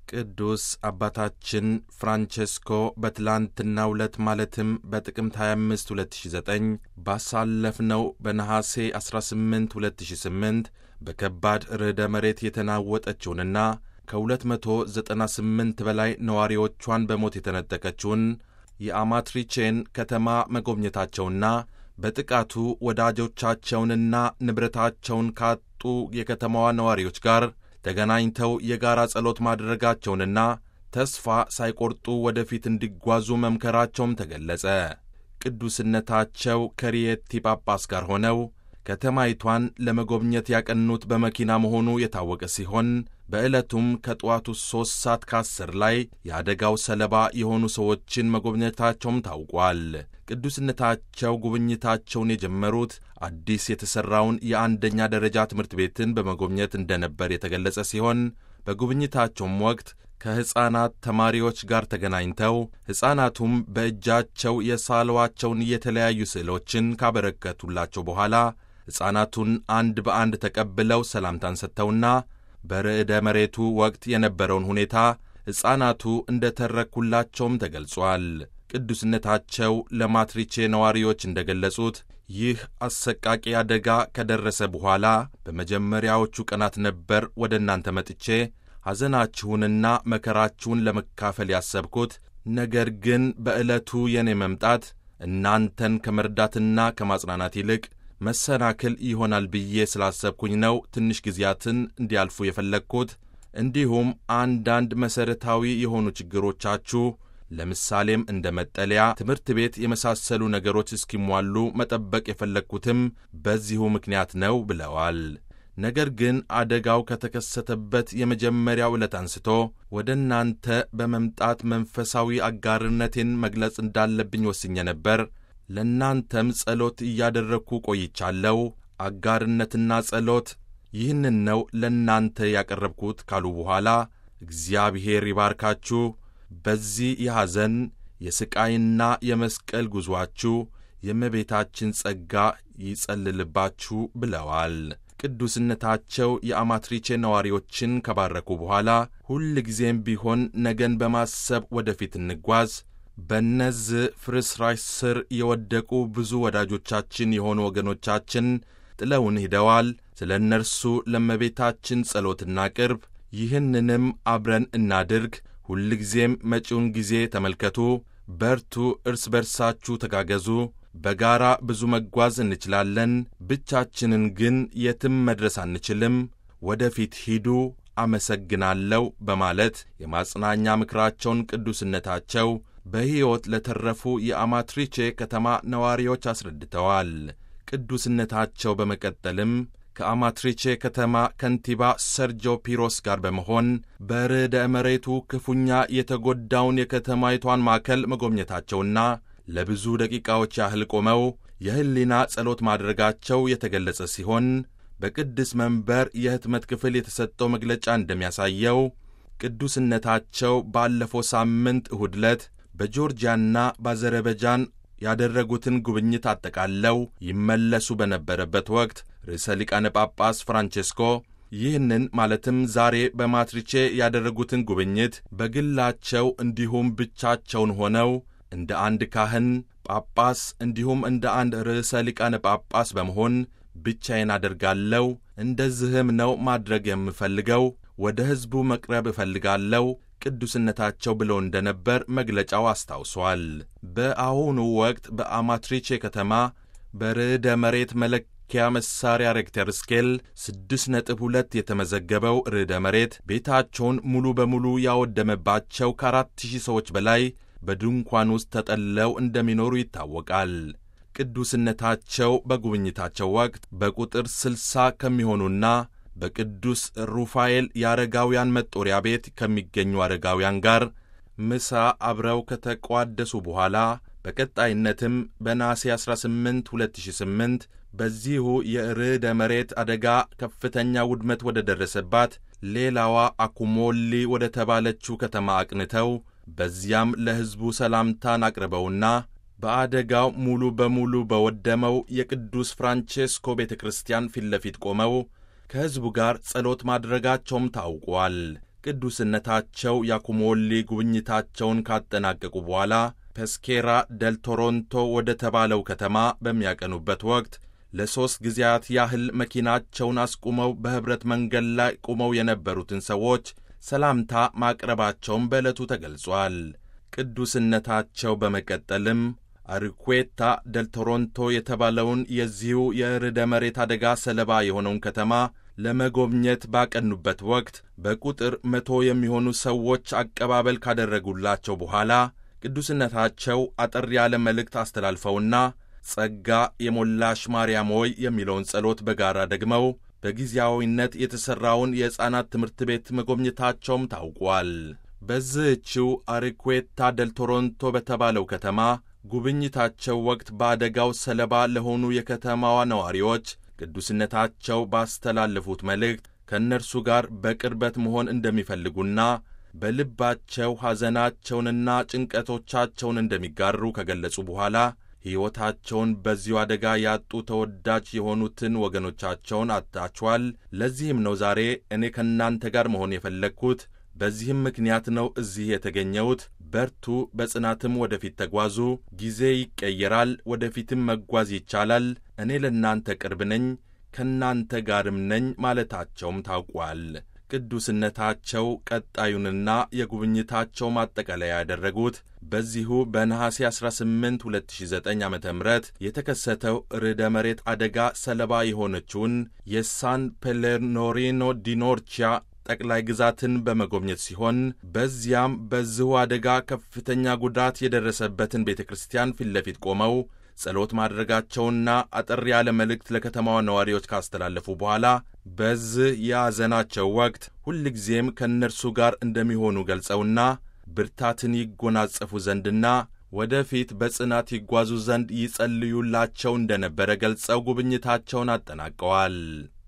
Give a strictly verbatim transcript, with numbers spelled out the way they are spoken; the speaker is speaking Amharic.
ቅዱስ አባታችን ፍራንቼስኮ በትላንትናው ዕለት ማለትም በጥቅምት ሃያ አምስት ሁለት ሺህ ዘጠኝ ባሳለፍነው በነሐሴ አስራ ስምንት ሁለት ሺህ ስምንት በከባድ ርዕደ መሬት የተናወጠችውንና ከሁለት መቶ ዘጠና ስምንት በላይ ነዋሪዎቿን በሞት የተነጠቀችውን የአማትሪቼን ከተማ መጎብኘታቸውና በጥቃቱ ወዳጆቻቸውንና ንብረታቸውን ካጡ የከተማዋ ነዋሪዎች ጋር ተገናኝተው የጋራ ጸሎት ማድረጋቸውንና ተስፋ ሳይቆርጡ ወደፊት እንዲጓዙ መምከራቸውም ተገለጸ። ቅዱስነታቸው ከሪየቲ ጳጳስ ጋር ሆነው ከተማይቷን ለመጎብኘት ያቀኑት በመኪና መሆኑ የታወቀ ሲሆን በዕለቱም ከጠዋቱ ሦስት ሰዓት ከአስር ላይ የአደጋው ሰለባ የሆኑ ሰዎችን መጎብኘታቸውም ታውቋል። ቅዱስነታቸው ጉብኝታቸውን የጀመሩት አዲስ የተሠራውን የአንደኛ ደረጃ ትምህርት ቤትን በመጎብኘት እንደነበር የተገለጸ ሲሆን በጉብኝታቸውም ወቅት ከሕፃናት ተማሪዎች ጋር ተገናኝተው ሕፃናቱም በእጃቸው የሳሏቸውን የተለያዩ ስዕሎችን ካበረከቱላቸው በኋላ ሕፃናቱን አንድ በአንድ ተቀብለው ሰላምታን ሰጥተውና በርዕደ መሬቱ ወቅት የነበረውን ሁኔታ ሕፃናቱ እንደ ተረኩላቸውም ተገልጿል። ቅዱስነታቸው ለማትሪቼ ነዋሪዎች እንደ ገለጹት ይህ አሰቃቂ አደጋ ከደረሰ በኋላ በመጀመሪያዎቹ ቀናት ነበር ወደ እናንተ መጥቼ ሐዘናችሁንና መከራችሁን ለመካፈል ያሰብኩት። ነገር ግን በዕለቱ የኔ መምጣት እናንተን ከመርዳትና ከማጽናናት ይልቅ መሰናክል ይሆናል ብዬ ስላሰብኩኝ ነው ትንሽ ጊዜያትን እንዲያልፉ የፈለግኩት። እንዲሁም አንዳንድ መሠረታዊ የሆኑ ችግሮቻችሁ ለምሳሌም እንደ መጠለያ፣ ትምህርት ቤት የመሳሰሉ ነገሮች እስኪሟሉ መጠበቅ የፈለግኩትም በዚሁ ምክንያት ነው ብለዋል። ነገር ግን አደጋው ከተከሰተበት የመጀመሪያው ዕለት አንስቶ ወደ እናንተ በመምጣት መንፈሳዊ አጋርነቴን መግለጽ እንዳለብኝ ወስኜ ነበር። ለእናንተም ጸሎት እያደረግኩ ቆይቻለሁ። አጋርነትና ጸሎት ይህንን ነው ለእናንተ ያቀረብኩት ካሉ በኋላ እግዚአብሔር ይባርካችሁ፣ በዚህ የሐዘን የሥቃይና የመስቀል ጉዞአችሁ የእመቤታችን ጸጋ ይጸልልባችሁ ብለዋል። ቅዱስነታቸው የአማትሪቼ ነዋሪዎችን ከባረኩ በኋላ ሁል ጊዜም ቢሆን ነገን በማሰብ ወደፊት እንጓዝ። በእነዚህ ፍርስራሽ ስር የወደቁ ብዙ ወዳጆቻችን የሆኑ ወገኖቻችን ጥለውን ሄደዋል። ስለ እነርሱ ለእመቤታችን ጸሎት እናቅርብ። ይህንንም አብረን እናድርግ። ሁልጊዜም መጪውን ጊዜ ተመልከቱ፣ በርቱ፣ እርስ በርሳችሁ ተጋገዙ። በጋራ ብዙ መጓዝ እንችላለን፣ ብቻችንን ግን የትም መድረስ አንችልም። ወደፊት ሂዱ፣ አመሰግናለሁ በማለት የማጽናኛ ምክራቸውን ቅዱስነታቸው በሕይወት ለተረፉ የአማትሪቼ ከተማ ነዋሪዎች አስረድተዋል። ቅዱስነታቸው በመቀጠልም ከአማትሪቼ ከተማ ከንቲባ ሰርጆ ፒሮስ ጋር በመሆን በርዕደ መሬቱ ክፉኛ የተጎዳውን የከተማይቷን ማዕከል መጎብኘታቸውና ለብዙ ደቂቃዎች ያህል ቆመው የሕሊና ጸሎት ማድረጋቸው የተገለጸ ሲሆን በቅድስ መንበር የሕትመት ክፍል የተሰጠው መግለጫ እንደሚያሳየው ቅዱስነታቸው ባለፈው ሳምንት እሁድ ዕለት በጆርጂያና በአዘርባይጃን ያደረጉትን ጉብኝት አጠቃለው ይመለሱ በነበረበት ወቅት ርዕሰ ሊቃነ ጳጳስ ፍራንቼስኮ ይህንን ማለትም ዛሬ በማትሪቼ ያደረጉትን ጉብኝት በግላቸው እንዲሁም ብቻቸውን ሆነው እንደ አንድ ካህን ጳጳስ እንዲሁም እንደ አንድ ርዕሰ ሊቃነ ጳጳስ በመሆን ብቻዬን አደርጋለሁ። እንደዚህም ነው ማድረግ የምፈልገው። ወደ ሕዝቡ መቅረብ እፈልጋለሁ ቅዱስነታቸው ብለው እንደነበር መግለጫው አስታውሷል። በአሁኑ ወቅት በአማትሪቼ ከተማ በርዕደ መሬት መለኪያ መሳሪያ ሬክተር ስኬል ስድስት ነጥብ ሁለት የተመዘገበው ርዕደ መሬት ቤታቸውን ሙሉ በሙሉ ያወደመባቸው ከአራት ሺህ ሰዎች በላይ በድንኳን ውስጥ ተጠልለው እንደሚኖሩ ይታወቃል። ቅዱስነታቸው በጉብኝታቸው ወቅት በቁጥር ስልሳ ከሚሆኑና በቅዱስ ሩፋኤል የአረጋውያን መጦሪያ ቤት ከሚገኙ አረጋውያን ጋር ምሳ አብረው ከተቋደሱ በኋላ በቀጣይነትም በነሐሴ አስራ ስምንት ሁለት ሺህ ስምንት በዚሁ የርዕደ መሬት አደጋ ከፍተኛ ውድመት ወደ ደረሰባት ሌላዋ አኩሞሊ ወደ ተባለችው ከተማ አቅንተው በዚያም ለሕዝቡ ሰላምታን አቅርበውና በአደጋው ሙሉ በሙሉ በወደመው የቅዱስ ፍራንቼስኮ ቤተ ክርስቲያን ፊት ለፊት ቆመው ከሕዝቡ ጋር ጸሎት ማድረጋቸውም ታውቋል። ቅዱስነታቸው ያኩሞሊ ጉብኝታቸውን ካጠናቀቁ በኋላ ፔስኬራ ደል ቶሮንቶ ወደ ተባለው ከተማ በሚያቀኑበት ወቅት ለሦስት ጊዜያት ያህል መኪናቸውን አስቁመው በኅብረት መንገድ ላይ ቆመው የነበሩትን ሰዎች ሰላምታ ማቅረባቸውን በዕለቱ ተገልጿል። ቅዱስነታቸው በመቀጠልም አሪኩዌታ ደል ቶሮንቶ የተባለውን የዚሁ የርዕደ መሬት አደጋ ሰለባ የሆነውን ከተማ ለመጎብኘት ባቀኑበት ወቅት በቁጥር መቶ የሚሆኑ ሰዎች አቀባበል ካደረጉላቸው በኋላ ቅዱስነታቸው አጠር ያለ መልእክት አስተላልፈውና ጸጋ የሞላሽ ማርያም ሆይ የሚለውን ጸሎት በጋራ ደግመው በጊዜያዊነት የተሠራውን የሕፃናት ትምህርት ቤት መጎብኘታቸውም ታውቋል። በዚህችው አሪኩዌታ ደል ቶሮንቶ በተባለው ከተማ ጉብኝታቸው ወቅት በአደጋው ሰለባ ለሆኑ የከተማዋ ነዋሪዎች ቅዱስነታቸው ባስተላለፉት መልእክት ከእነርሱ ጋር በቅርበት መሆን እንደሚፈልጉና በልባቸው ሐዘናቸውንና ጭንቀቶቻቸውን እንደሚጋሩ ከገለጹ በኋላ ሕይወታቸውን በዚሁ አደጋ ያጡ ተወዳጅ የሆኑትን ወገኖቻቸውን አጥታችኋል። ለዚህም ነው ዛሬ እኔ ከእናንተ ጋር መሆን የፈለግሁት። በዚህም ምክንያት ነው እዚህ የተገኘሁት። በርቱ፣ በጽናትም ወደፊት ተጓዙ። ጊዜ ይቀየራል፣ ወደፊትም መጓዝ ይቻላል። እኔ ለእናንተ ቅርብ ነኝ፣ ከእናንተ ጋርም ነኝ ማለታቸውም ታውቋል። ቅዱስነታቸው ቀጣዩንና የጉብኝታቸው ማጠቃለያ ያደረጉት በዚሁ በነሐሴ አስራ ስምንት ሁለት ሺህ ዘጠኝ ዓመተ ምህረት የተከሰተው ርዕደ መሬት አደጋ ሰለባ የሆነችውን የሳን ፔሌርኖሪኖ ዲ ኖርቺያ ጠቅላይ ግዛትን በመጎብኘት ሲሆን በዚያም በዚሁ አደጋ ከፍተኛ ጉዳት የደረሰበትን ቤተ ክርስቲያን ፊት ለፊት ቆመው ጸሎት ማድረጋቸውና አጠር ያለ መልእክት ለከተማዋ ነዋሪዎች ካስተላለፉ በኋላ በዚህ የሐዘናቸው ወቅት ሁልጊዜም ከእነርሱ ጋር እንደሚሆኑ ገልጸውና ብርታትን ይጎናጸፉ ዘንድና ወደፊት በጽናት ይጓዙ ዘንድ ይጸልዩላቸው እንደነበረ ገልጸው ጉብኝታቸውን አጠናቀዋል።